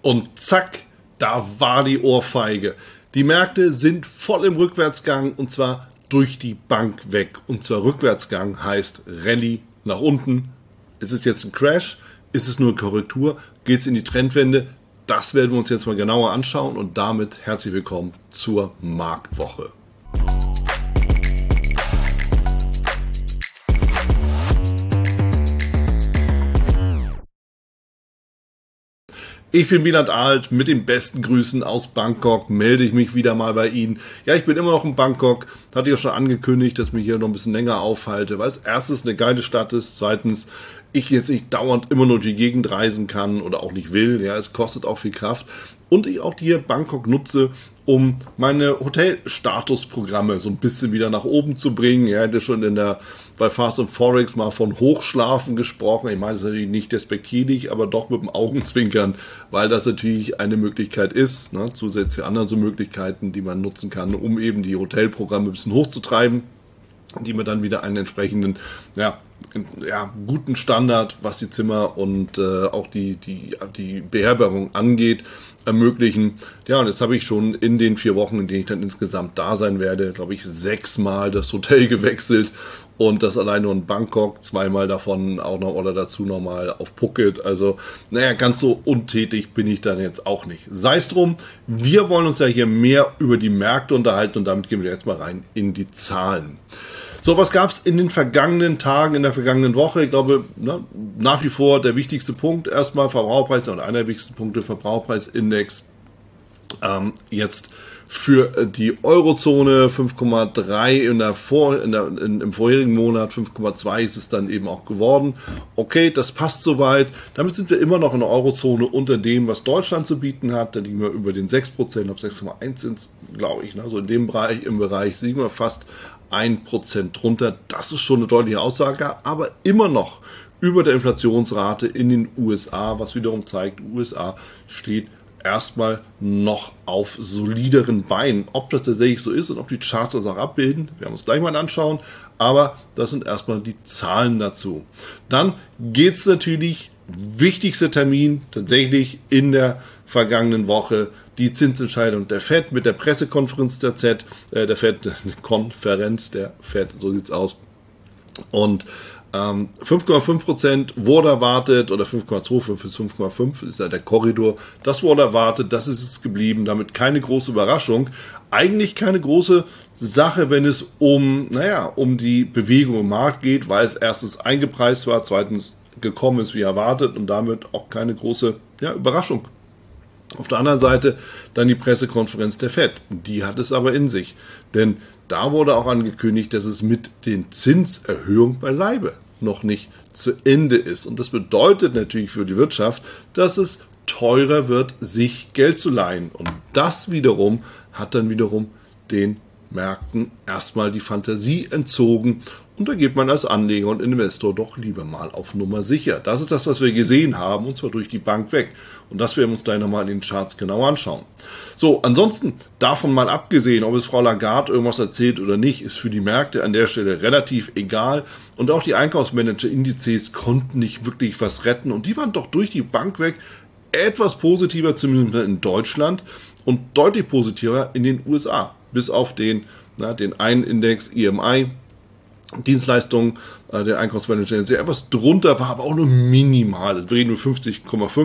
Und zack, da war die Ohrfeige. Die Märkte sind voll im Rückwärtsgang und zwar durch die Bank weg. Und zwar Rückwärtsgang heißt Rallye nach unten. Ist es jetzt ein Crash? Ist es nur eine Korrektur? Geht es in die Trendwende? Das werden wir uns jetzt mal genauer anschauen und damit herzlich willkommen zur Marktwoche. Ich bin Wieland Alt, mit den besten Grüßen aus Bangkok melde ich mich wieder mal bei Ihnen. Ja, ich bin immer noch in Bangkok, hatte ich auch schon angekündigt, dass ich mich hier noch ein bisschen länger aufhalte, weil es erstens eine geile Stadt ist, zweitens ich jetzt nicht dauernd immer nur die Gegend reisen kann oder auch nicht will, ja, es kostet auch viel Kraft und ich auch hier Bangkok nutze, um meine Hotelstatusprogramme so ein bisschen wieder nach oben zu bringen. Ja, ich hatte schon bei Fast and Forex mal von Hochschlafen gesprochen. Ich meine, das ist natürlich nicht despektierlich, aber doch mit dem Augenzwinkern, weil das natürlich eine Möglichkeit ist, ne, zusätzlich andere so Möglichkeiten, die man nutzen kann, um eben die Hotelprogramme ein bisschen hochzutreiben, die mir dann wieder einen entsprechenden, guten Standard, was die Zimmer und auch die Beherbergung angeht, ermöglichen. Ja, und jetzt habe ich schon in den 4 Wochen, in denen ich dann insgesamt da sein werde, glaube ich, 6-mal das Hotel gewechselt und das allein nur in Bangkok, 2-mal davon auch noch oder dazu nochmal auf Phuket. Also, ganz so untätig bin ich dann jetzt auch nicht. Sei es drum, wir wollen uns ja hier mehr über die Märkte unterhalten und damit gehen wir jetzt mal rein in die Zahlen. So, was gab es in den vergangenen Tagen, in der vergangenen Woche? Ich glaube, nach wie vor der wichtigste Punkt, erstmal Verbraucherpreis und einer der wichtigsten Punkte, Verbraucherpreisindex, jetzt für die Eurozone 5,3 im vorherigen Monat, 5,2 ist es dann eben auch geworden. Okay, das passt soweit. Damit sind wir immer noch in der Eurozone unter dem, was Deutschland zu bieten hat. Da liegen wir über den 6%, auf 6,1 sind es, glaube ich. So in dem Bereich, liegen wir fast 1% drunter. Das ist schon eine deutliche Aussage, aber immer noch über der Inflationsrate in den USA, was wiederum zeigt, USA steht erstmal noch auf solideren Beinen. Ob das tatsächlich so ist und ob die Charts das auch abbilden, werden wir uns gleich mal anschauen, aber das sind erstmal die Zahlen dazu. Dann geht's natürlich, wichtigster Termin tatsächlich in der vergangenen Woche, die Zinsentscheidung der FED mit der Pressekonferenz der Konferenz der FED, so sieht's aus. Und 5,5% wurde erwartet, oder 5,25 bis 5,5 ist ja der Korridor, das wurde erwartet, das ist es geblieben, damit keine große Überraschung, eigentlich keine große Sache, wenn es um die Bewegung im Markt geht, weil es erstens eingepreist war, zweitens gekommen ist wie erwartet und damit auch keine große Überraschung. Auf der anderen Seite dann die Pressekonferenz der FED. Die hat es aber in sich. Denn da wurde auch angekündigt, dass es mit den Zinserhöhungen beileibe noch nicht zu Ende ist. Und das bedeutet natürlich für die Wirtschaft, dass es teurer wird, sich Geld zu leihen. Und das wiederum hat dann wiederum den Märkten erstmal die Fantasie entzogen. Und da geht man als Anleger und Investor doch lieber mal auf Nummer sicher. Das ist das, was wir gesehen haben, und zwar durch die Bank weg. Und das werden wir uns gleich nochmal in den Charts genau anschauen. So, ansonsten, davon mal abgesehen, ob es Frau Lagarde irgendwas erzählt oder nicht, ist für die Märkte an der Stelle relativ egal. Und auch die Einkaufsmanager-Indizes konnten nicht wirklich was retten. Und die waren doch durch die Bank weg etwas positiver, zumindest in Deutschland, und deutlich positiver in den USA. Bis auf den einen Index EMI, Dienstleistungen, der Einkaufsmanager etwas drunter war, aber auch nur minimal. Wir reden nur 50,5,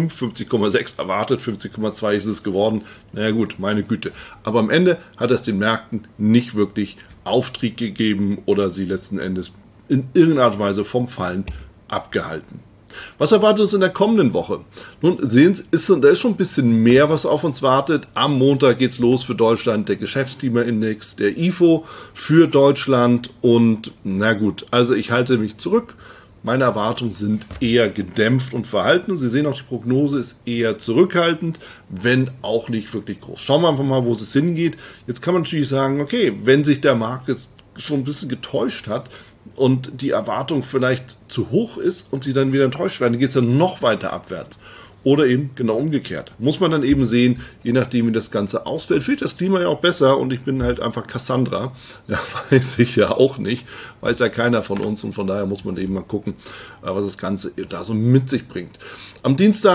50,6 erwartet, 50,2 ist es geworden. Naja gut, meine Güte. Aber am Ende hat es den Märkten nicht wirklich Auftrieb gegeben oder sie letzten Endes in irgendeiner Art und Weise vom Fallen abgehalten. Was erwartet uns in der kommenden Woche? Nun, sehen Sie, da ist schon ein bisschen mehr, was auf uns wartet. Am Montag geht's los für Deutschland, der Geschäftsklimaindex, der IFO für Deutschland und also ich halte mich zurück. Meine Erwartungen sind eher gedämpft und verhalten. Sie sehen auch, die Prognose ist eher zurückhaltend, wenn auch nicht wirklich groß. Schauen wir einfach mal, wo es hingeht. Jetzt kann man natürlich sagen, okay, wenn sich der Markt jetzt schon ein bisschen getäuscht hat, und die Erwartung vielleicht zu hoch ist und sie dann wieder enttäuscht werden, dann geht es dann noch weiter abwärts. Oder eben genau umgekehrt. Muss man dann eben sehen, je nachdem wie das Ganze ausfällt. Vielleicht das Klima ja auch besser und ich bin halt einfach Cassandra. Ja, weiß ich ja auch nicht. Weiß ja keiner von uns und von daher muss man eben mal gucken, was das Ganze da so mit sich bringt. Am Dienstag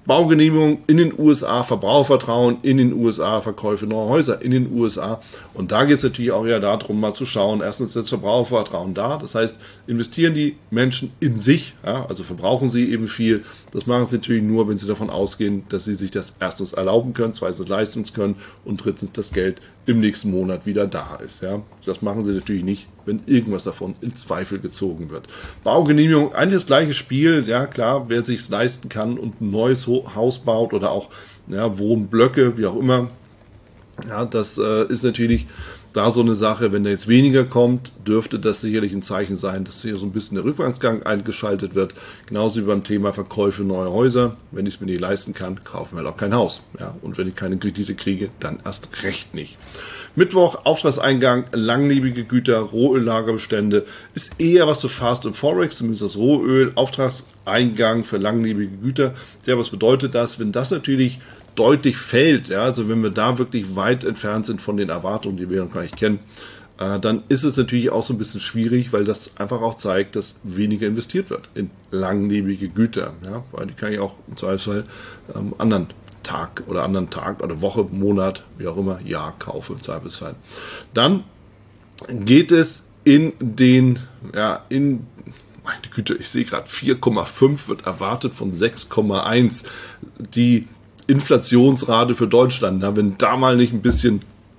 Baugenehmigung in den USA, Verbrauchervertrauen in den USA, Verkäufe neuer Häuser in den USA. Und da geht es natürlich auch ja darum, mal zu schauen, erstens ist das Verbrauchervertrauen da, das heißt, investieren die Menschen in sich, ja, also verbrauchen sie eben viel. Das machen sie natürlich nur, wenn sie davon ausgehen, dass sie sich das erstens erlauben können, zweitens leisten können und drittens das Geld im nächsten Monat wieder da ist. Ja. Das machen sie natürlich nicht, wenn irgendwas davon in Zweifel gezogen wird. Baugenehmigung, eigentlich das gleiche Spiel, ja klar, wer sich es leisten kann und ein neues Haus baut oder auch ja, Wohnblöcke, wie auch immer, ja, das ist natürlich da so eine Sache, wenn da jetzt weniger kommt, dürfte das sicherlich ein Zeichen sein, dass hier so ein bisschen der Rückwärtsgang eingeschaltet wird. Genauso wie beim Thema Verkäufe neuer Häuser. Wenn ich es mir nicht leisten kann, kaufe ich mir halt auch kein Haus. Ja, und wenn ich keine Kredite kriege, dann erst recht nicht. Mittwoch, Auftragseingang, langlebige Güter, Rohöllagerbestände, ist eher was für Fast and Forex, zumindest das Rohöl, Auftragseingang für langlebige Güter. Ja, was bedeutet das? Wenn das natürlich deutlich fällt, ja, also wenn wir da wirklich weit entfernt sind von den Erwartungen, die wir noch gar nicht kennen, dann ist es natürlich auch so ein bisschen schwierig, weil das einfach auch zeigt, dass weniger investiert wird in langlebige Güter, ja, weil die kann ich auch im Zweifelsfall anderen Tag oder Woche, Monat, wie auch immer, Jahr kaufe im Zweifelsfall. Dann geht es in den, ja, meine Güte, ich sehe gerade 4,5 wird erwartet von 6,1. Die Inflationsrate für Deutschland, wenn da mal nicht ein bisschen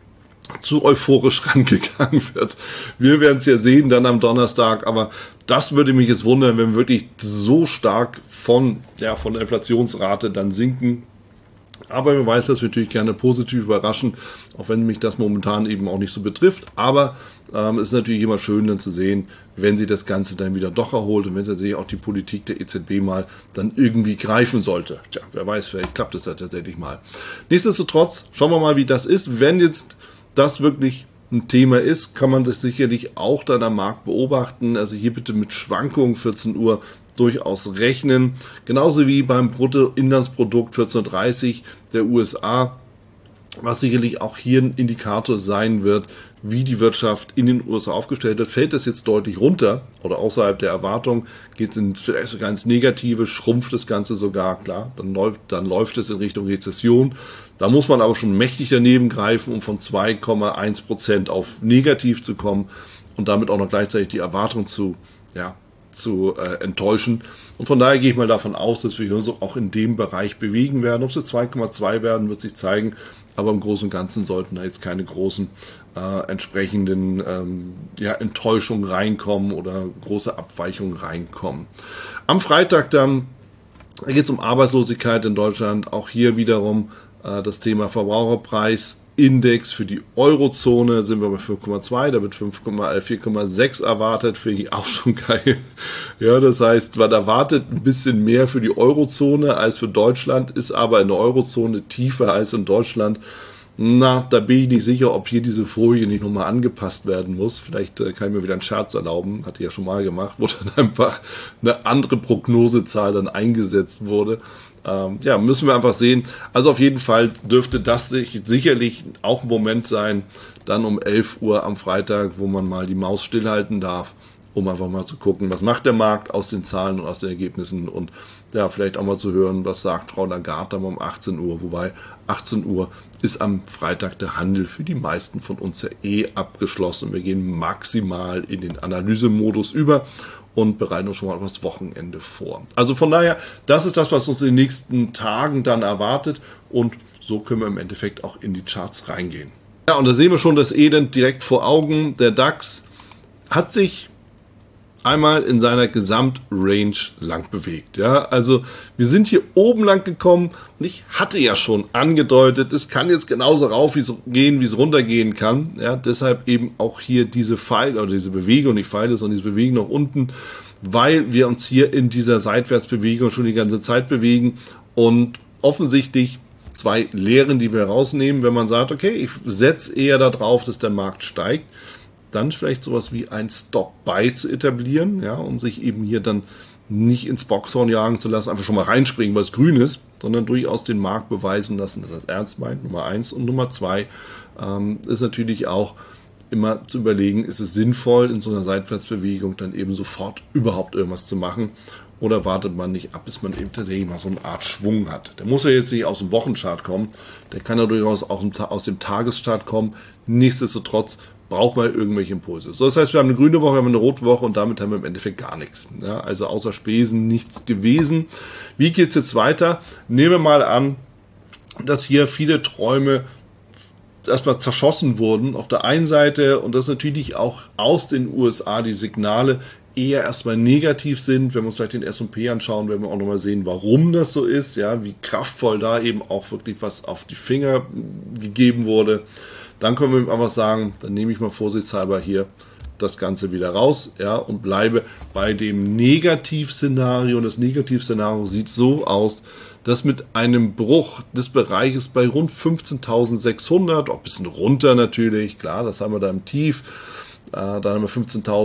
zu euphorisch rangegangen wird. Wir werden es ja sehen dann am Donnerstag, aber das würde mich jetzt wundern, wenn wir wirklich so stark von der Inflationsrate dann sinken. Aber wir weiß das natürlich gerne positiv überraschen, auch wenn mich das momentan eben auch nicht so betrifft. Aber es ist natürlich immer schön dann zu sehen, wenn sie das Ganze dann wieder doch erholt und wenn tatsächlich auch die Politik der EZB mal dann irgendwie greifen sollte. Tja, wer weiß, vielleicht klappt es ja tatsächlich mal. Nichtsdestotrotz, schauen wir mal, wie das ist. Wenn jetzt das wirklich ein Thema ist, kann man das sicherlich auch dann am Markt beobachten. Also hier bitte mit Schwankungen 14 Uhr durchaus rechnen. Genauso wie beim Bruttoinlandsprodukt 14:30 der USA, was sicherlich auch hier ein Indikator sein wird, wie die Wirtschaft in den USA aufgestellt wird. Fällt das jetzt deutlich runter oder außerhalb der Erwartung, geht es vielleicht sogar ins Negative, schrumpft das Ganze sogar, klar, dann läuft es in Richtung Rezession. Da muss man aber schon mächtig daneben greifen, um von 2,1% auf negativ zu kommen und damit auch noch gleichzeitig die Erwartung zu enttäuschen. Und von daher gehe ich mal davon aus, dass wir uns auch in dem Bereich bewegen werden. Ob sie 2,2 werden, wird sich zeigen. Aber im Großen und Ganzen sollten da jetzt keine großen entsprechenden Enttäuschungen reinkommen oder große Abweichungen reinkommen. Am Freitag dann geht es um Arbeitslosigkeit in Deutschland. Auch hier wiederum das Thema Verbraucherpreisindex für die Eurozone sind wir bei 5,2, da wird 4,6 erwartet, finde ich auch schon geil. Ja, das heißt, man erwartet ein bisschen mehr für die Eurozone als für Deutschland, ist aber in der Eurozone tiefer als in Deutschland. Na, da bin ich nicht sicher, ob hier diese Folie nicht nochmal angepasst werden muss. Vielleicht kann ich mir wieder einen Scherz erlauben, hatte ich ja schon mal gemacht, wo dann einfach eine andere Prognosezahl dann eingesetzt wurde. Müssen wir einfach sehen. Also auf jeden Fall dürfte das sicherlich auch ein Moment sein, dann um 11 Uhr am Freitag, wo man mal die Maus stillhalten darf, um einfach mal zu gucken, was macht der Markt aus den Zahlen und aus den Ergebnissen und ja, vielleicht auch mal zu hören, was sagt Frau Lagarde um 18 Uhr, wobei 18 Uhr ist am Freitag der Handel für die meisten von uns ja abgeschlossen. Wir gehen maximal in den Analysemodus über und bereiten uns schon mal auf das Wochenende vor. Also von daher, das ist das, was uns in den nächsten Tagen dann erwartet und so können wir im Endeffekt auch in die Charts reingehen. Ja, und da sehen wir schon das Elend direkt vor Augen. Der DAX hat sich einmal in seiner Gesamtrange lang bewegt. Ja, also wir sind hier oben lang gekommen und ich hatte ja schon angedeutet, es kann jetzt genauso gehen, wie es runtergehen kann. Ja, deshalb eben auch hier diese Pfeile oder diese Bewegung, nicht Pfeile, sondern diese Bewegung nach unten, weil wir uns hier in dieser Seitwärtsbewegung schon die ganze Zeit bewegen und offensichtlich zwei Lehren, die wir rausnehmen, wenn man sagt, okay, ich setze eher darauf, dass der Markt steigt, dann vielleicht sowas wie ein Stop-Buy zu etablieren, ja, um sich eben hier dann nicht ins Boxhorn jagen zu lassen, einfach schon mal reinspringen, was grün ist, sondern durchaus den Markt beweisen lassen, dass er es ernst meint, Nummer 1. Und Nummer 2 ist natürlich auch immer zu überlegen, ist es sinnvoll, in so einer Seitwärtsbewegung dann eben sofort überhaupt irgendwas zu machen oder wartet man nicht ab, bis man eben tatsächlich mal so eine Art Schwung hat. Der muss ja jetzt nicht aus dem Wochenchart kommen, der kann ja durchaus auch aus dem Tageschart kommen. Nichtsdestotrotz braucht man irgendwelche Impulse. So, das heißt, wir haben eine grüne Woche, wir haben eine rote Woche und damit haben wir im Endeffekt gar nichts. Ja, also außer Spesen nichts gewesen. Wie geht's jetzt weiter? Nehmen wir mal an, dass hier viele Träume erstmal zerschossen wurden. Auf der einen Seite, und das natürlich auch aus den USA, die Signale eher erstmal negativ sind. Wenn wir uns vielleicht den S&P anschauen, werden wir auch nochmal sehen, warum das so ist, ja, wie kraftvoll da eben auch wirklich was auf die Finger gegeben wurde. Dann können wir einfach sagen, dann nehme ich mal vorsichtshalber hier das Ganze wieder raus, ja, und bleibe bei dem Negativszenario. Und das Negativszenario sieht so aus, dass mit einem Bruch des Bereiches bei rund 15.600, auch ein bisschen runter natürlich, klar, das haben wir da im Tief, da haben wir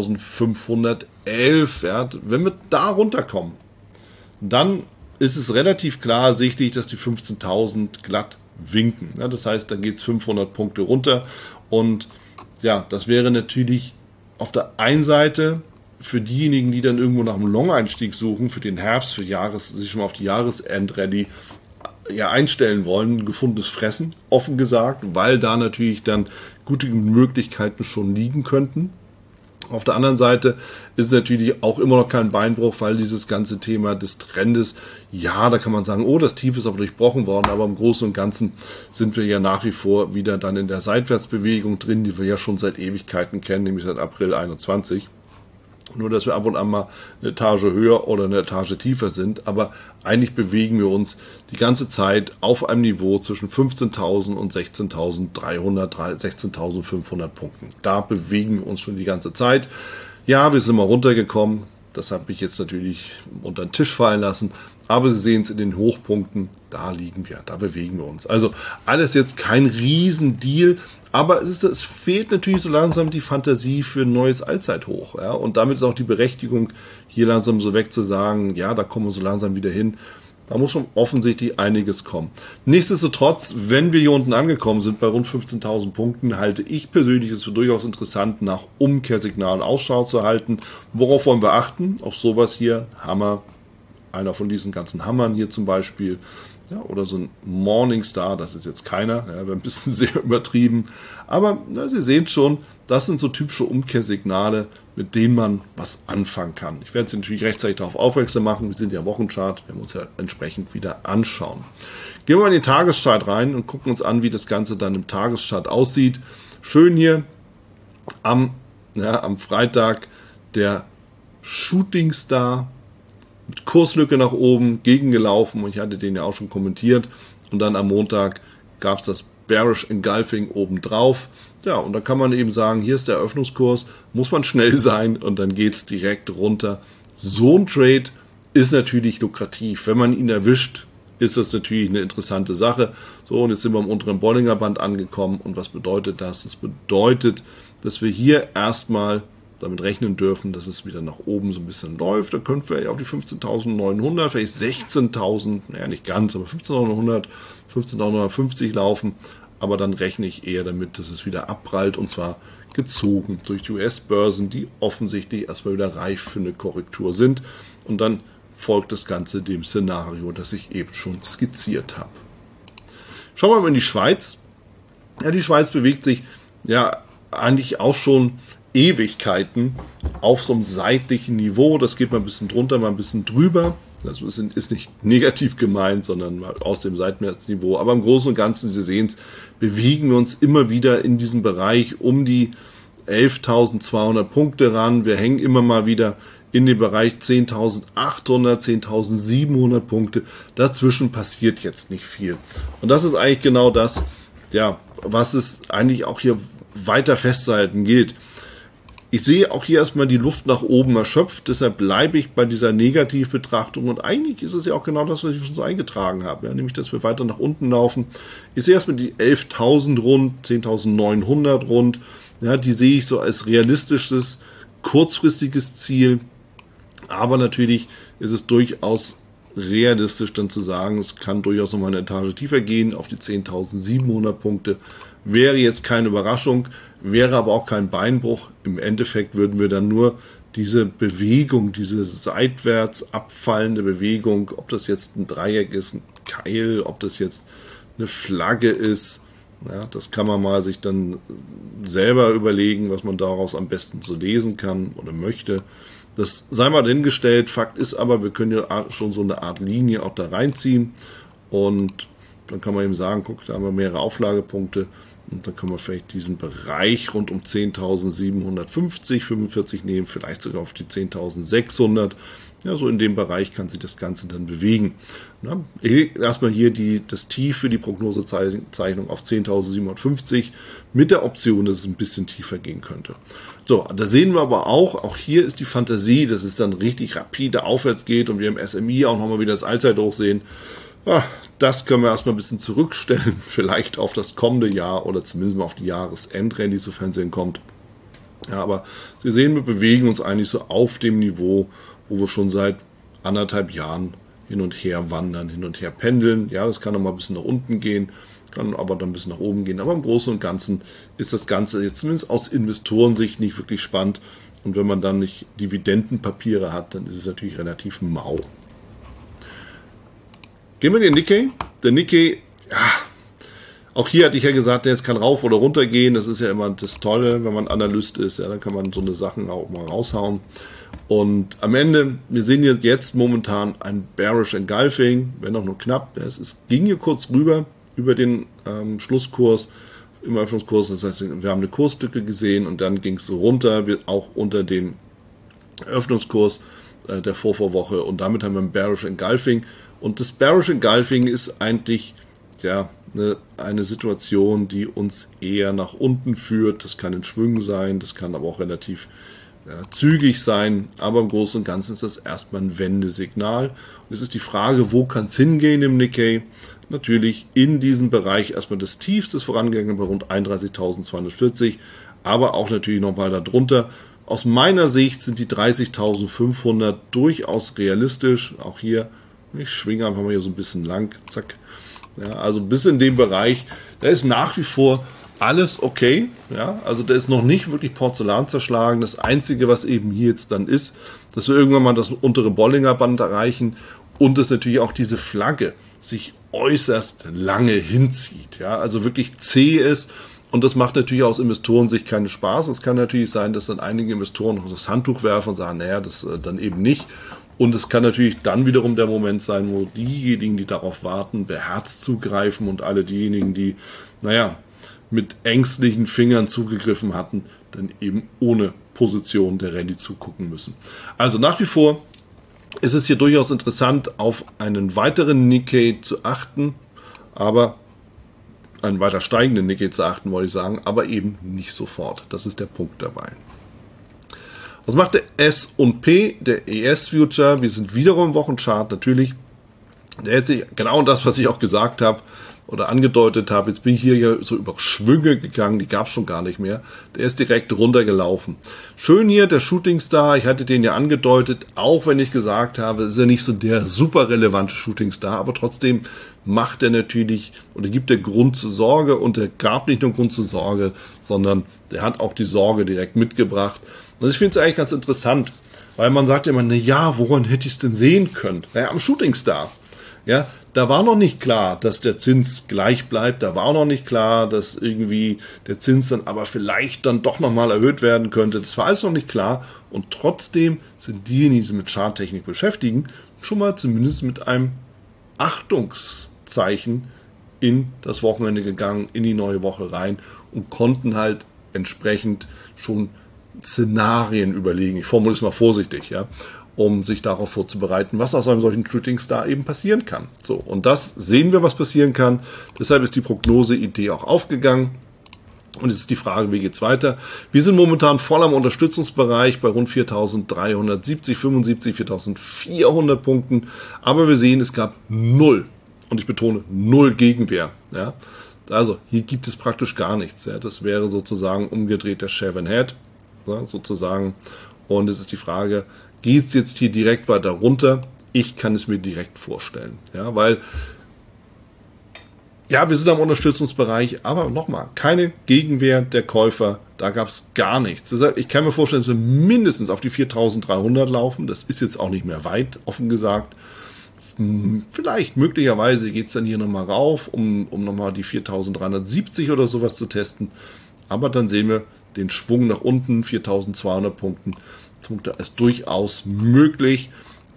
15.511, ja, wenn wir da runterkommen, dann ist es relativ klar ersichtlich, dass die 15.000 glatt winken. Ja, das heißt, da geht es 500 Punkte runter und ja, das wäre natürlich auf der einen Seite für diejenigen, die dann irgendwo nach einem Long-Einstieg suchen, für den Herbst, sich schon mal auf die Jahresendrally ja einstellen wollen, ein gefundenes Fressen, offen gesagt, weil da natürlich dann gute Möglichkeiten schon liegen könnten. Auf der anderen Seite ist es natürlich auch immer noch kein Beinbruch, weil dieses ganze Thema des Trendes, ja, da kann man sagen, oh, das Tief ist aber durchbrochen worden, aber im Großen und Ganzen sind wir ja nach wie vor wieder dann in der Seitwärtsbewegung drin, die wir ja schon seit Ewigkeiten kennen, nämlich seit April 21. Nur, dass wir ab und an mal eine Etage höher oder eine Etage tiefer sind. Aber eigentlich bewegen wir uns die ganze Zeit auf einem Niveau zwischen 15.000 und 16.300, 16.500 Punkten. Da bewegen wir uns schon die ganze Zeit. Ja, wir sind mal runtergekommen. Das habe ich jetzt natürlich unter den Tisch fallen lassen. Aber Sie sehen es in den Hochpunkten, da liegen wir, da bewegen wir uns. Also alles jetzt kein Riesendeal, aber es fehlt natürlich so langsam die Fantasie für ein neues Allzeithoch. Ja? Und damit ist auch die Berechtigung, hier langsam so weg zu sagen, ja, da kommen wir so langsam wieder hin. Da muss schon offensichtlich einiges kommen. Nichtsdestotrotz, wenn wir hier unten angekommen sind, bei rund 15.000 Punkten, halte ich persönlich es für durchaus interessant, nach Umkehrsignalen Ausschau zu halten. Worauf wollen wir achten? Auf sowas hier, Hammer. Einer von diesen ganzen Hammern hier zum Beispiel, ja, oder so ein Morningstar, das ist jetzt keiner, ja, wäre ein bisschen sehr übertrieben, aber na, Sie sehen schon, das sind so typische Umkehrsignale, mit denen man was anfangen kann. Ich werde Sie natürlich rechtzeitig darauf aufmerksam machen, wir sind ja Wochenchart, werden wir uns ja entsprechend wieder anschauen. Gehen wir mal in den Tageschart rein und gucken uns an, wie das Ganze dann im Tageschart aussieht. Schön hier am Freitag der Shooting Star, mit Kurslücke nach oben, gegengelaufen und ich hatte den ja auch schon kommentiert und dann am Montag gab es das Bearish Engulfing obendrauf. Ja, und da kann man eben sagen, hier ist der Eröffnungskurs, muss man schnell sein und dann geht's direkt runter. So ein Trade ist natürlich lukrativ. Wenn man ihn erwischt, ist das natürlich eine interessante Sache. So, und jetzt sind wir am unteren Bollinger Band angekommen und was bedeutet das? Das bedeutet, dass wir hier erstmal damit rechnen dürfen, dass es wieder nach oben so ein bisschen läuft. Da können wir ja auf die 15.900, vielleicht 16.000, naja nicht ganz, aber 15.900, 15.950 laufen. Aber dann rechne ich eher damit, dass es wieder abprallt und zwar gezogen durch die US-Börsen, die offensichtlich erstmal wieder reif für eine Korrektur sind. Und dann folgt das Ganze dem Szenario, das ich eben schon skizziert habe. Schauen wir mal in die Schweiz. Ja, die Schweiz bewegt sich ja eigentlich auch schon Ewigkeiten auf so einem seitlichen Niveau. Das geht mal ein bisschen drunter, mal ein bisschen drüber. Das ist nicht negativ gemeint, sondern mal aus dem Seitwärtsniveau. Aber im Großen und Ganzen, Sie sehen es, bewegen wir uns immer wieder in diesem Bereich um die 11.200 Punkte ran. Wir hängen immer mal wieder in dem Bereich 10.800, 10.700 Punkte. Dazwischen passiert jetzt nicht viel. Und das ist eigentlich genau das, ja, was es eigentlich auch hier weiter festzuhalten gilt. Ich sehe auch hier erstmal die Luft nach oben erschöpft, deshalb bleibe ich bei dieser Negativbetrachtung und eigentlich ist es ja auch genau das, was ich schon so eingetragen habe, ja, nämlich, dass wir weiter nach unten laufen. Ich sehe erstmal die 11.000 rund, 10.900 rund, ja, die sehe ich so als realistisches, kurzfristiges Ziel, aber natürlich ist es durchaus realistisch dann zu sagen, es kann durchaus noch mal eine Etage tiefer gehen, auf die 10.700 Punkte. Wäre jetzt keine Überraschung, wäre aber auch kein Beinbruch. Im Endeffekt würden wir dann nur diese Bewegung, diese seitwärts abfallende Bewegung, ob das jetzt ein Dreieck ist, ein Keil, ob das jetzt eine Flagge ist, ja, das kann man mal sich dann selber überlegen, was man daraus am besten so lesen kann oder möchte. Das sei mal dahingestellt. Fakt ist aber, wir können ja schon so eine Art Linie auch da reinziehen und dann kann man eben sagen, guck, da haben wir mehrere Auflagepunkte und dann können wir vielleicht diesen Bereich rund um 10.750, 45 nehmen, vielleicht sogar auf die 10.600. Ja, so in dem Bereich kann sich das Ganze dann bewegen. Ja, erstmal hier das Tief für die Prognosezeichnung auf 10.750 mit der Option, dass es ein bisschen tiefer gehen könnte. So, da sehen wir aber auch hier ist die Fantasie, dass es dann richtig rapide aufwärts geht und wir im SMI auch nochmal wieder das Allzeithoch sehen. Ja, das können wir erstmal ein bisschen zurückstellen, vielleicht auf das kommende Jahr oder zumindest mal auf die Jahresendrallye, sofern sie kommt. Ja, aber Sie sehen, wir bewegen uns eigentlich so auf dem Niveau, wo wir schon seit 1,5 Jahren hin und her wandern, hin und her pendeln. Ja, das kann noch mal ein bisschen nach unten gehen, kann aber dann ein bisschen nach oben gehen. Aber im Großen und Ganzen ist das Ganze jetzt zumindest aus Investorensicht nicht wirklich spannend. Und wenn man dann nicht Dividendenpapiere hat, dann ist es natürlich relativ mau. Gehen wir in den Nikkei. Der Nikkei, ja, auch hier hatte ich ja gesagt, der jetzt kann rauf oder runter gehen. Das ist ja immer das Tolle, wenn man Analyst ist. Ja, dann kann man so eine Sachen auch mal raushauen. Und am Ende, wir sehen jetzt momentan ein Bearish Engulfing, wenn auch nur knapp. Es ging hier kurz rüber, über den Schlusskurs, im Öffnungskurs. Das heißt, wir haben eine Kurslücke gesehen und dann ging es runter, wird auch unter den Öffnungskurs der Vorvorwoche. Und damit haben wir ein Bearish Engulfing. Und das Bearish Engulfing ist eigentlich ja eine Situation, die uns eher nach unten führt. Das kann in Schwüngen sein, das kann aber auch relativ zügig sein, aber im Großen und Ganzen ist das erstmal ein Wendesignal. Und es ist die Frage, wo kann es hingehen im Nikkei? Natürlich in diesem Bereich erstmal des Tiefs des vorangegangenen bei rund 31.240, aber auch natürlich nochmal darunter. Aus meiner Sicht sind die 30.500 durchaus realistisch. Auch hier, ich schwinge einfach mal hier so ein bisschen lang, zack. Ja, also bis in dem Bereich, da ist nach wie vor alles okay, ja, also da ist noch nicht wirklich Porzellan zerschlagen. Das Einzige, was eben hier jetzt dann ist, dass wir irgendwann mal das untere Bollinger Band erreichen und dass natürlich auch diese Flagge sich äußerst lange hinzieht, ja, also wirklich zäh ist und das macht natürlich aus Investorensicht keinen Spaß. Es kann natürlich sein, dass dann einige Investoren noch das Handtuch werfen und sagen, naja, das dann eben nicht. Und es kann natürlich dann wiederum der Moment sein, wo diejenigen, die darauf warten, beherzt zugreifen und alle diejenigen, die, mit ängstlichen Fingern zugegriffen hatten, dann eben ohne Position der Rallye zugucken müssen. Also nach wie vor ist es hier durchaus interessant, auf einen weiteren Nikkei zu achten, aber einen weiter steigenden Nikkei zu achten, wollte ich sagen, aber eben nicht sofort. Das ist der Punkt dabei. Was macht der S&P, der ES-Future? Wir sind wiederum im Wochenchart, natürlich. Der hält sich genau das, was ich auch gesagt habe, oder angedeutet habe, jetzt bin ich hier ja so über Schwünge gegangen, die gab es schon gar nicht mehr. Der ist direkt runtergelaufen. Schön hier, der Shooting Star, ich hatte den ja angedeutet, auch wenn ich gesagt habe, ist ja nicht so der super relevante Shooting Star, aber trotzdem macht er natürlich, oder gibt der Grund zur Sorge und er gab nicht nur Grund zur Sorge, sondern der hat auch die Sorge direkt mitgebracht. Und ich finde es eigentlich ganz interessant, weil man sagt ja immer, naja, woran hätte ich es denn sehen können? Naja, am Shooting Star. Ja, da war noch nicht klar, dass der Zins gleich bleibt. Da war auch noch nicht klar, dass irgendwie der Zins dann aber vielleicht dann doch nochmal erhöht werden könnte. Das war alles noch nicht klar. Und trotzdem sind diejenigen, die sich mit Charttechnik beschäftigen, schon mal zumindest mit einem Achtungszeichen in das Wochenende gegangen, in die neue Woche rein und konnten halt entsprechend schon Szenarien überlegen. Ich formuliere es mal vorsichtig, ja, um sich darauf vorzubereiten, was aus einem solchen Shooting Star eben passieren kann. So, und das sehen wir, was passieren kann. Deshalb ist die Prognoseidee auch aufgegangen. Und es ist die Frage, wie geht's weiter? Wir sind momentan voll am Unterstützungsbereich bei rund 4.370, 75, 4.400 Punkten. Aber wir sehen, es gab null, und ich betone, null Gegenwehr. Ja? Also hier gibt es praktisch gar nichts. Ja? Das wäre sozusagen umgedreht der Shaven Head, ja, sozusagen. Und es ist die Frage, geht es jetzt hier direkt weiter runter? Ich kann es mir direkt vorstellen. Ja, weil, ja, wir sind am Unterstützungsbereich, aber nochmal, keine Gegenwehr der Käufer Da gab es gar nichts. Deshalb, ich kann mir vorstellen, dass wir mindestens auf die 4.300 laufen. Das ist jetzt auch nicht mehr weit, offen gesagt. Vielleicht, möglicherweise geht es dann hier nochmal rauf, um nochmal die 4.370 oder sowas zu testen. Aber dann sehen wir den Schwung nach unten, 4.200 Punkte ist durchaus möglich.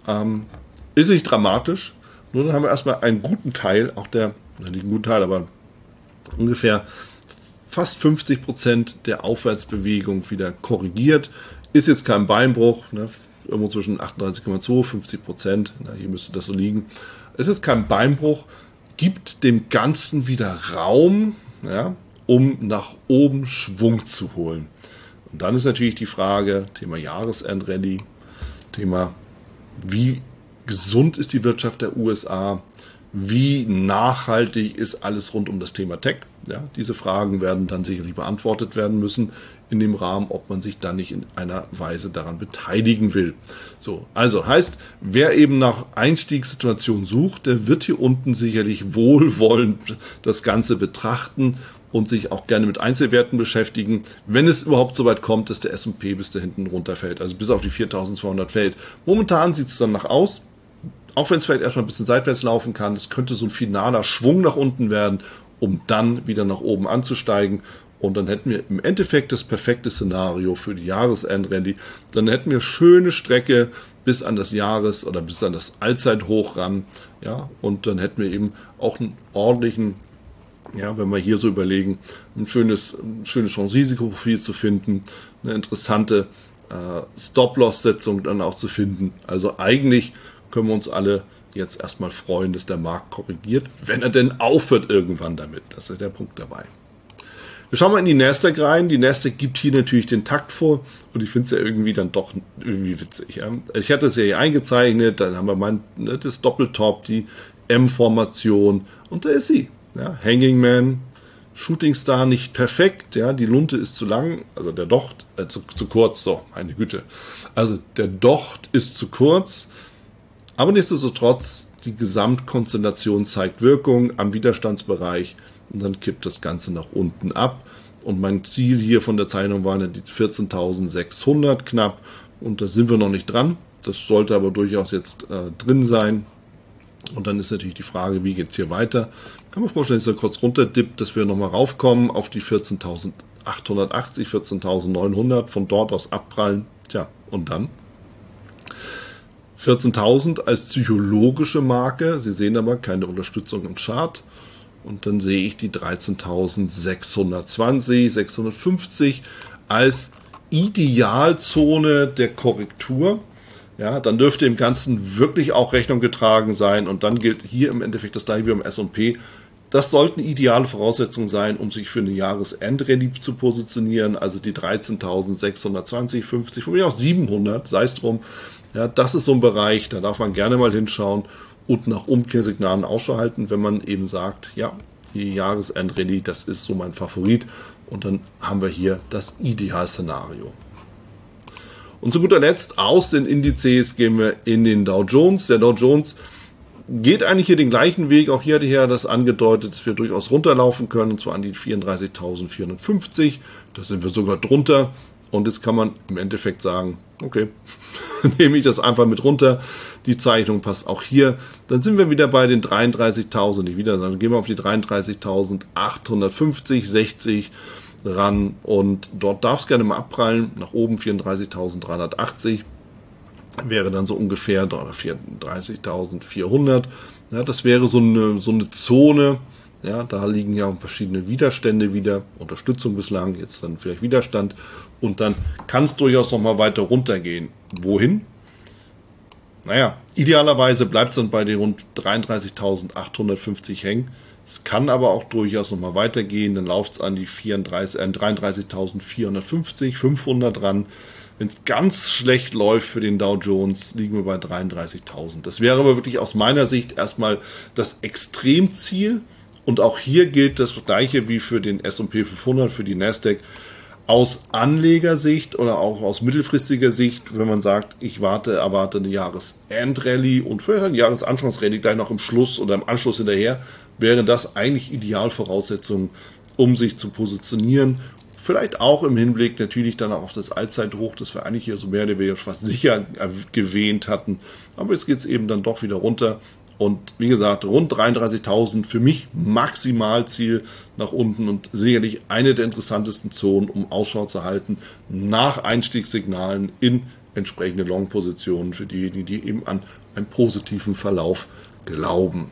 Ist nicht dramatisch. Nur dann haben wir erstmal einen guten Teil, nicht einen guten Teil, aber ungefähr fast 50% der Aufwärtsbewegung wieder korrigiert. Ist jetzt kein Beinbruch, ne? Irgendwo zwischen 38,2, 50%, hier müsste das so liegen. Es ist kein Beinbruch, gibt dem Ganzen wieder Raum, ja, um nach oben Schwung zu holen. Und dann ist natürlich die Frage, Thema Jahresendrallye, Thema, wie gesund ist die Wirtschaft der USA, wie nachhaltig ist alles rund um das Thema Tech. Ja, diese Fragen werden dann sicherlich beantwortet werden müssen in dem Rahmen, ob man sich da nicht in einer Weise daran beteiligen will. So, also heißt, wer eben nach Einstiegssituationen sucht, der wird hier unten sicherlich wohlwollend das Ganze betrachten und sich auch gerne mit Einzelwerten beschäftigen, wenn es überhaupt so weit kommt, dass der S&P bis da hinten runterfällt, also bis auf die 4.200 fällt. Momentan sieht es danach aus, auch wenn es vielleicht erstmal ein bisschen seitwärts laufen kann, es könnte so ein finaler Schwung nach unten werden, um dann wieder nach oben anzusteigen. Und dann hätten wir im Endeffekt das perfekte Szenario für die Jahresendrallye. Dann hätten wir schöne Strecke bis an das Jahres- oder bis an das Allzeithoch ran. Ja, und dann hätten wir eben auch einen ordentlichen, ja, wenn wir hier so überlegen, ein schönes Chance-Risiko-Profil zu finden, eine interessante Stop-Loss-Setzung dann auch zu finden. Also eigentlich können wir uns alle jetzt erstmal freuen, dass der Markt korrigiert, wenn er denn aufhört irgendwann damit. Das ist der Punkt dabei. Wir schauen mal in die Nasdaq rein. Die Nasdaq gibt hier natürlich den Takt vor und ich finde es ja irgendwie dann doch irgendwie witzig. Ja. Ich hatte es ja hier eingezeichnet, dann haben wir das Doppeltop, die M-Formation und da ist sie. Ja. Hanging Man, Shooting Star nicht perfekt, ja, die Lunte ist zu lang, also der Docht zu kurz, so, meine Güte. Also der Docht ist zu kurz, aber nichtsdestotrotz, die Gesamtkonstellation zeigt Wirkung am Widerstandsbereich und dann kippt das Ganze nach unten ab. Und mein Ziel hier von der Zeichnung waren die 14.600 knapp und da sind wir noch nicht dran. Das sollte aber durchaus jetzt drin sein. Und dann ist natürlich die Frage, wie geht es hier weiter? Kann man vorstellen, dass er kurz runterdippt, dass wir nochmal raufkommen auf die 14.880, 14.900, von dort aus abprallen. Tja, und dann? 14.000 als psychologische Marke. Sie sehen aber keine Unterstützung im Chart. Und dann sehe ich die 13.620, 650 als Idealzone der Korrektur. Ja, dann dürfte im Ganzen wirklich auch Rechnung getragen sein. Und dann gilt hier im Endeffekt das gleiche wie im S&P. Das sollten ideale Voraussetzungen sein, um sich für eine Jahresendrallye zu positionieren. Also die 13.620, 50, von mir aus 700, sei es drum. Ja, das ist so ein Bereich, da darf man gerne mal hinschauen und nach Umkehrsignalen Ausschau halten, wenn man eben sagt, ja, die Jahresendrallye, das ist so mein Favorit. Und dann haben wir hier das Idealszenario. Und zu guter Letzt aus den Indizes gehen wir in den Dow Jones. Der Dow Jones geht eigentlich hier den gleichen Weg. Auch hier hatte ich ja das angedeutet, dass wir durchaus runterlaufen können, und zwar an die 34.450. Da sind wir sogar drunter. Und jetzt kann man im Endeffekt sagen, okay, nehme ich das einfach mit runter. Die Zeichnung passt auch hier. Dann sind wir wieder bei den 33.000, nicht wieder, dann gehen wir auf die 33.850, 60 ran. Und dort darf es gerne mal abprallen. Nach oben 34.380 wäre dann so ungefähr, oder 34.400. Ja, das wäre so eine Zone. Ja, da liegen ja verschiedene Widerstände wieder, Unterstützung bislang, jetzt dann vielleicht Widerstand und dann kann es durchaus noch mal weiter runtergehen. Wohin? Naja, idealerweise bleibt es dann bei den rund 33.850 hängen. Es kann aber auch durchaus noch mal weitergehen, dann läuft es an die 33.450, 500 ran. Wenn es ganz schlecht läuft für den Dow Jones, liegen wir bei 33.000. Das wäre aber wirklich aus meiner Sicht erstmal das Extremziel. Und auch hier gilt das Gleiche wie für den S&P 500, für die Nasdaq. Aus Anlegersicht oder auch aus mittelfristiger Sicht, wenn man sagt, ich erwarte eine Jahresendrallye und vielleicht eine Jahresanfangsrallye gleich noch im Schluss oder im Anschluss hinterher, wäre das eigentlich Idealvoraussetzung, um sich zu positionieren Vielleicht auch im Hinblick natürlich dann auch auf das Allzeithoch, das wir eigentlich hier so mehr oder weniger fast sicher gewähnt hatten. Aber jetzt geht es eben dann doch wieder runter. Und wie gesagt, rund 33.000 für mich Maximalziel nach unten und sicherlich eine der interessantesten Zonen, um Ausschau zu halten nach Einstiegssignalen in entsprechende Long-Positionen für diejenigen, die eben an einen positiven Verlauf glauben.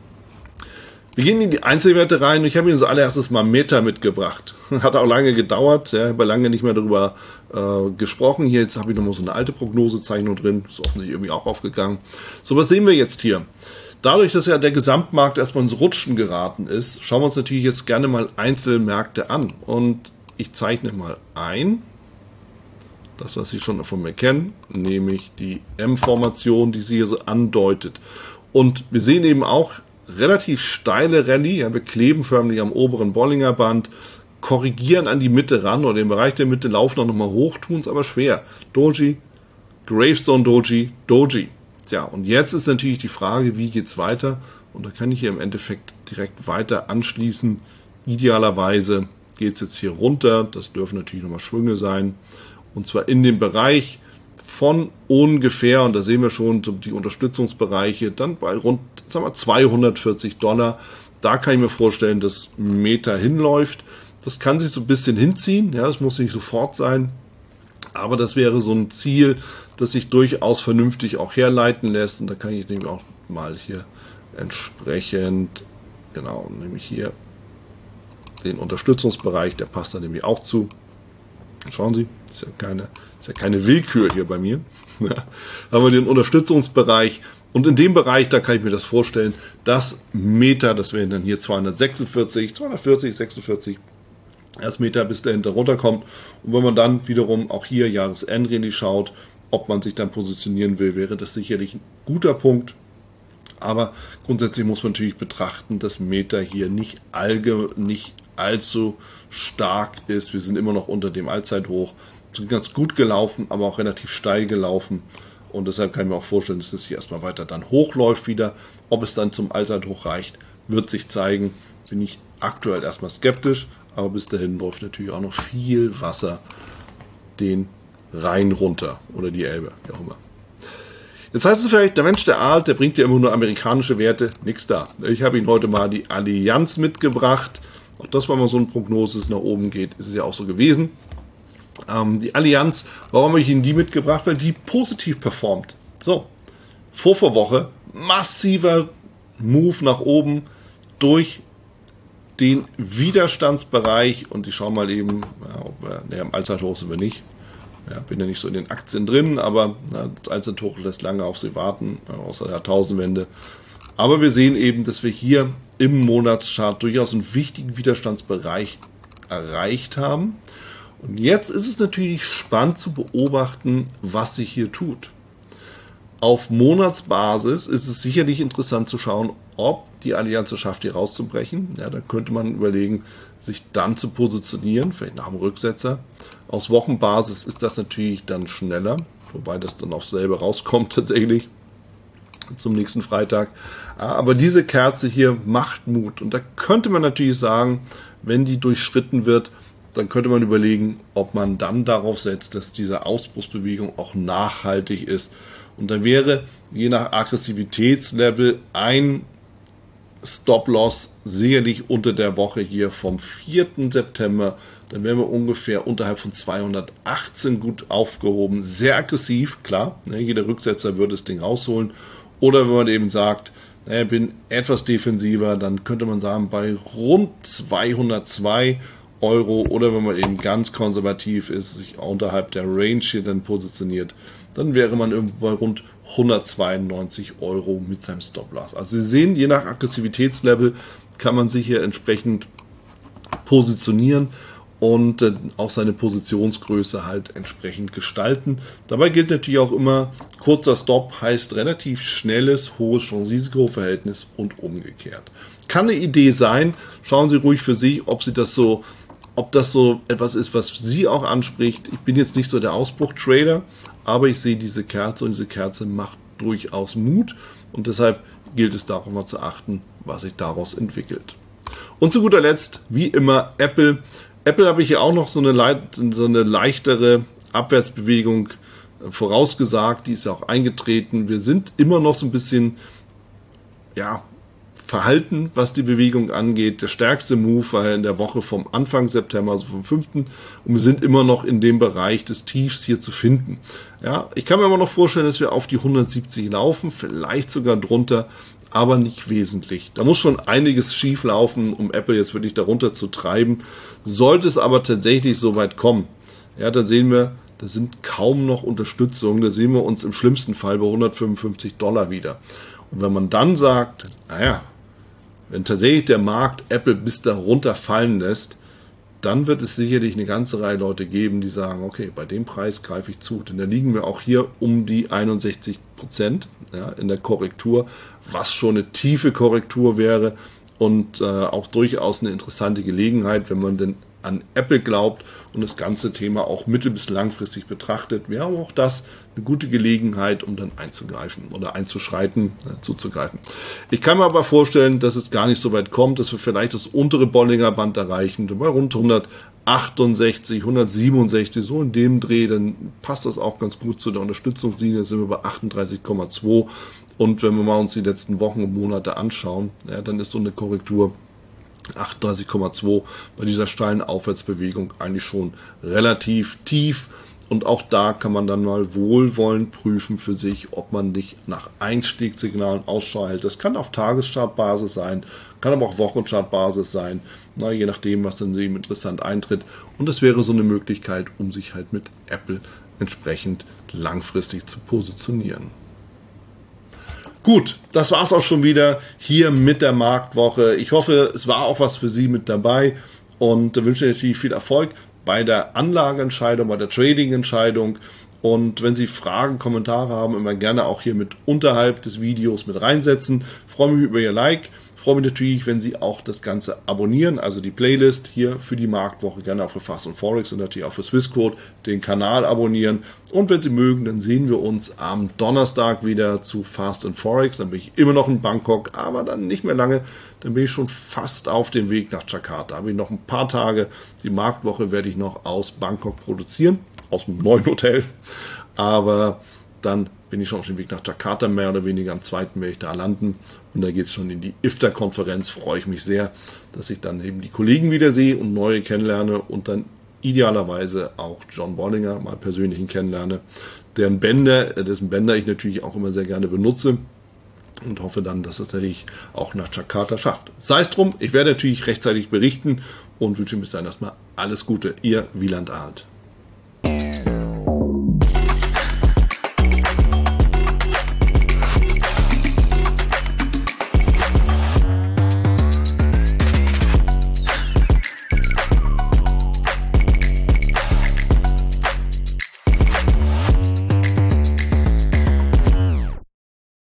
Wir gehen in die Einzelwerte rein. Ich habe Ihnen als allererstes mal Meta mitgebracht. Hat auch lange gedauert. Ja, ich habe lange nicht mehr darüber gesprochen. Hier jetzt habe ich nochmal so eine alte Prognosezeichnung drin. Ist offensichtlich irgendwie auch aufgegangen. So, was sehen wir jetzt hier? Dadurch, dass ja der Gesamtmarkt erstmal ins Rutschen geraten ist, schauen wir uns natürlich jetzt gerne mal Einzelmärkte an. Und ich zeichne mal ein, das, was Sie schon von mir kennen, nämlich die M-Formation, die sie hier so andeutet. Und wir sehen eben auch relativ steile Rallye, ja, wir kleben förmlich am oberen Bollinger Band, korrigieren an die Mitte ran oder den Bereich der Mitte, laufen auch nochmal hoch, tun es aber schwer. Doji, Gravestone Doji, Doji. Tja, und jetzt ist natürlich die Frage, wie geht's weiter? Und da kann ich hier im Endeffekt direkt weiter anschließen. Idealerweise geht's jetzt hier runter, das dürfen natürlich nochmal Schwünge sein, und zwar in dem Bereich von ungefähr, und da sehen wir schon die Unterstützungsbereiche, dann bei rund, sagen wir, $240. Da kann ich mir vorstellen, dass Meta hinläuft. Das kann sich so ein bisschen hinziehen, ja, das muss nicht sofort sein, aber das wäre so ein Ziel, das sich durchaus vernünftig auch herleiten lässt. Und da kann ich nämlich auch mal hier entsprechend, genau, nämlich hier den Unterstützungsbereich, der passt da nämlich auch zu. Schauen Sie, ist ja keine Willkür hier bei mir. Ja, haben wir den Unterstützungsbereich. Und in dem Bereich, da kann ich mir das vorstellen, dass Meta, das wären dann hier 246, 240, 46, erst Meta bis dahinter runterkommt. Und wenn man dann wiederum auch hier Jahresendrallye schaut, ob man sich dann positionieren will, wäre das sicherlich ein guter Punkt. Aber grundsätzlich muss man natürlich betrachten, dass Meta hier nicht allzu stark ist. Wir sind immer noch unter dem Allzeithoch. Sind ganz gut gelaufen, aber auch relativ steil gelaufen. Und deshalb kann ich mir auch vorstellen, dass das hier erstmal weiter dann hochläuft wieder. Ob es dann zum Allzeithoch reicht, wird sich zeigen. Bin ich aktuell erstmal skeptisch. Aber bis dahin läuft natürlich auch noch viel Wasser den Rhein runter. Oder die Elbe, wie auch immer. Jetzt heißt es vielleicht, der Mensch, der Aal, der bringt ja immer nur amerikanische Werte. Nix da. Ich habe Ihnen heute mal die Allianz mitgebracht. Auch das, wenn man so eine Prognose nach oben geht, ist es ja auch so gewesen. Die Allianz, warum habe ich Ihnen die mitgebracht? Weil die positiv performt. So, Vorwoche, massiver Move nach oben durch den Widerstandsbereich. Und ich schaue mal eben, im Allzeithoch sind wir nicht. Ja, bin ja nicht so in den Aktien drin, aber das Allzeithoch lässt lange auf sie warten, außer der Jahrtausendwende. Aber wir sehen eben, dass wir hier im Monatschart durchaus einen wichtigen Widerstandsbereich erreicht haben. Und jetzt ist es natürlich spannend zu beobachten, was sich hier tut. Auf Monatsbasis ist es sicherlich interessant zu schauen, ob die Allianz es schafft, hier rauszubrechen. Ja, da könnte man überlegen, sich dann zu positionieren, vielleicht nach dem Rücksetzer. Aus Wochenbasis ist das natürlich dann schneller, wobei das dann auch selber rauskommt tatsächlich zum nächsten Freitag. Aber diese Kerze hier macht Mut. Und da könnte man natürlich sagen, wenn die durchschritten wird, dann könnte man überlegen, ob man dann darauf setzt, dass diese Ausbruchsbewegung auch nachhaltig ist. Und dann wäre je nach Aggressivitätslevel ein Stop-Loss sicherlich unter der Woche hier vom 4. September. Dann wären wir ungefähr unterhalb von 218 gut aufgehoben. Sehr aggressiv, klar. Jeder Rücksetzer würde das Ding rausholen. Oder wenn man eben sagt, bin etwas defensiver, dann könnte man sagen, bei rund 202 Euro, oder wenn man eben ganz konservativ ist, sich unterhalb der Range hier dann positioniert, dann wäre man irgendwo bei rund 192 Euro mit seinem Stop-Loss. Also Sie sehen, je nach Aggressivitätslevel kann man sich hier entsprechend positionieren und auch seine Positionsgröße halt entsprechend gestalten. Dabei gilt natürlich auch immer, kurzer Stop heißt relativ schnelles, hohes Chance-Risiko-Verhältnis und umgekehrt. Kann eine Idee sein, schauen Sie ruhig für sich, ob das so etwas ist, was Sie auch anspricht. Ich bin jetzt nicht so der Ausbruch-Trader, aber ich sehe diese Kerze und diese Kerze macht durchaus Mut und deshalb gilt es darauf mal zu achten, was sich daraus entwickelt. Und zu guter Letzt, wie immer, Apple. Apple habe ich hier auch noch so eine leichtere Abwärtsbewegung vorausgesagt, die ist ja auch eingetreten. Wir sind immer noch so ein bisschen, verhalten, was die Bewegung angeht. Der stärkste Move war in der Woche vom Anfang September, also vom 5. Und wir sind immer noch in dem Bereich des Tiefs hier zu finden. Ja, ich kann mir immer noch vorstellen, dass wir auf die 170 laufen, vielleicht sogar drunter, aber nicht wesentlich. Da muss schon einiges schief laufen, um Apple jetzt wirklich darunter zu treiben. Sollte es aber tatsächlich so weit kommen, ja, dann sehen wir, da sind kaum noch Unterstützungen. Da sehen wir uns im schlimmsten Fall bei $155 wieder. Und wenn man dann sagt, wenn tatsächlich der Markt Apple bis da runterfallen lässt, dann wird es sicherlich eine ganze Reihe Leute geben, die sagen, okay, bei dem Preis greife ich zu. Denn da liegen wir auch hier um die 61% in der Korrektur, was schon eine tiefe Korrektur wäre und auch durchaus eine interessante Gelegenheit, wenn man denn an Apple glaubt und das ganze Thema auch mittel- bis langfristig betrachtet. Wir haben auch das eine gute Gelegenheit, um dann einzugreifen oder zuzugreifen. Ich kann mir aber vorstellen, dass es gar nicht so weit kommt, dass wir vielleicht das untere Bollinger Band erreichen, bei rund 168, 167, so in dem Dreh, dann passt das auch ganz gut zu der Unterstützungslinie, da sind wir bei 38,2 und wenn wir mal uns die letzten Wochen und Monate anschauen, dann ist so eine Korrektur 38,2 bei dieser steilen Aufwärtsbewegung eigentlich schon relativ tief und auch da kann man dann mal wohlwollend prüfen für sich, ob man nicht nach Einstiegssignalen Ausschau hält. Das kann auf Tageschartbasis sein, kann aber auch Wochenchartbasis sein, je nachdem, was dann eben interessant eintritt. Und das wäre so eine Möglichkeit, um sich halt mit Apple entsprechend langfristig zu positionieren. Gut, das war's auch schon wieder hier mit der Marktwoche. Ich hoffe, es war auch was für Sie mit dabei und wünsche natürlich viel Erfolg bei der Anlageentscheidung, bei der Trading-Entscheidung. Und wenn Sie Fragen, Kommentare haben, immer gerne auch hier mit unterhalb des Videos mit reinsetzen. Ich freue mich über Ihr Like. Ich freue mich natürlich, wenn Sie auch das Ganze abonnieren, also die Playlist hier für die Marktwoche, gerne auch für Fast & Forex und natürlich auch für Swissquote, den Kanal abonnieren. Und wenn Sie mögen, dann sehen wir uns am Donnerstag wieder zu Fast & Forex. Dann bin ich immer noch in Bangkok, aber dann nicht mehr lange. Dann bin ich schon fast auf dem Weg nach Jakarta. Da habe ich noch ein paar Tage. Die Marktwoche werde ich noch aus Bangkok produzieren, aus dem neuen Hotel. Aber dann bin ich schon auf dem Weg nach Jakarta, mehr oder weniger am 2. werde ich da landen. Und da geht es schon in die IFTA-Konferenz. Freue ich mich sehr, dass ich dann eben die Kollegen wieder sehe und neue kennenlerne und dann idealerweise auch John Bollinger mal persönlich kennenlerne, dessen Bänder ich natürlich auch immer sehr gerne benutze und hoffe dann, dass es tatsächlich auch nach Jakarta schafft. Sei es drum, ich werde natürlich rechtzeitig berichten und wünsche bis dahin erstmal alles Gute. Ihr Wieland Arndt.